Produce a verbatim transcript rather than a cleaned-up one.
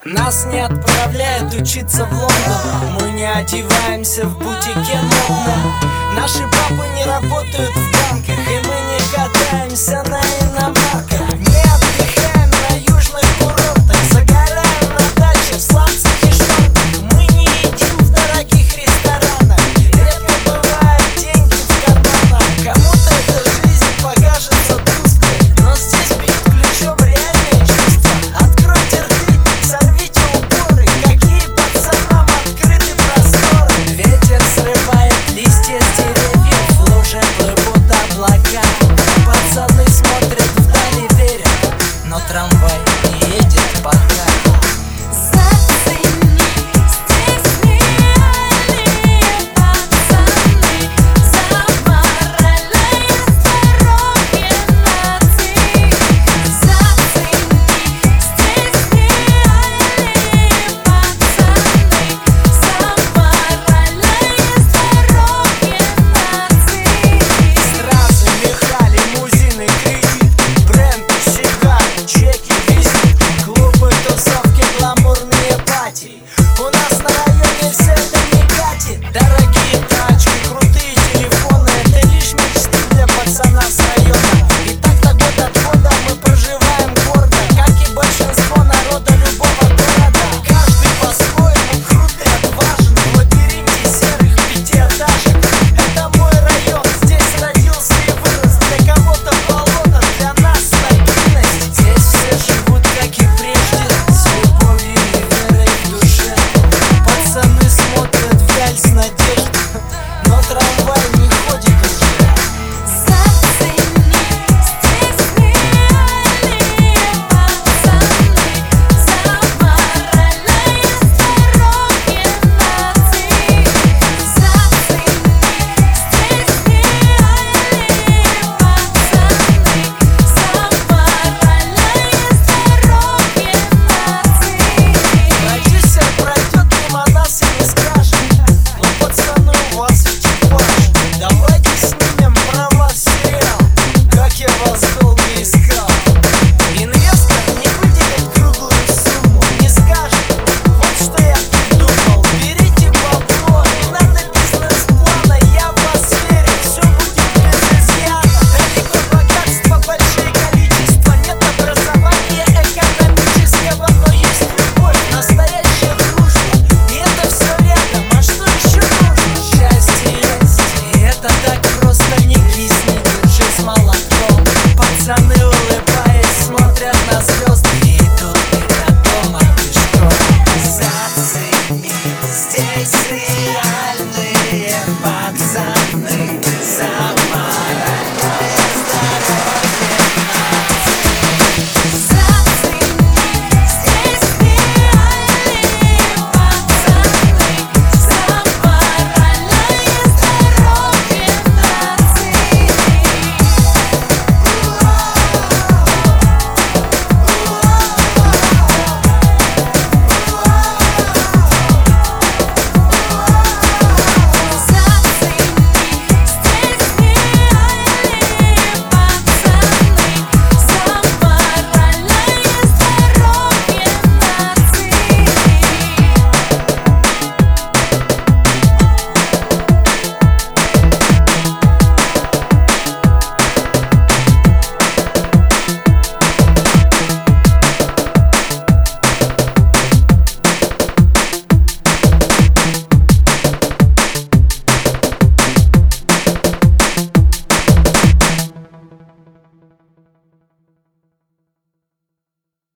Нас не отправляют учиться в Лондон. Мы не одеваемся в бутике модном. Наши папы не работают в банках, и мы не катаемся на иномарках. Не отдыхаем на южных курортах, загораем на даче в сланцах и шортах. Мы не едим в дорогих ресторанах, редко бывают деньги в карманах. Кому-то эта жизнь покажется тусклой, но здесь бить ключом реальные чувства. Откройте рты, сорвите упоры, какие пацанам открыты просторы. Ветер срывает листья с деревьев, в луже плывут облака. Пацаны смотрят вдали, верят, но трамвай не едет пока. У нас на районе все это не катит. Дорогие тачки, крутые телефоны — это лишь мечты для пацана с района. И так-то год от года мы проживаем гордо, как и большинство народа любого города. Каждый по-своему крут и отважен в лабиринте серых пятиэтажек. Это мой район, здесь родился и вырос. Для кого-то болото, для нас стабильность. Здесь все живут, как и прежде, с любовью и верой в душе. Пацаны смотрят вдаль с надеждой, но трамвай не ходит уже. Продюсер пройдет мимо нас и не скажет: ну, пацаны, у вас экипаж, давайте снимем про вас сериал, как я вас долго искал. Инвестор не выделит круглую сумму, не скажет: вот что я придумал, берите бабло, не надо бизнес-плана, я в вас верю, все будет без изъяна. Далеко богатства, большое количество, нет образования экономического, но есть любовь, настоящая дружба, и это все рядом, а что еще нужно? Счастье есть, и это так просто, не кисни, держись молотком. Пацаны, улыбаясь, смотрят на звезды.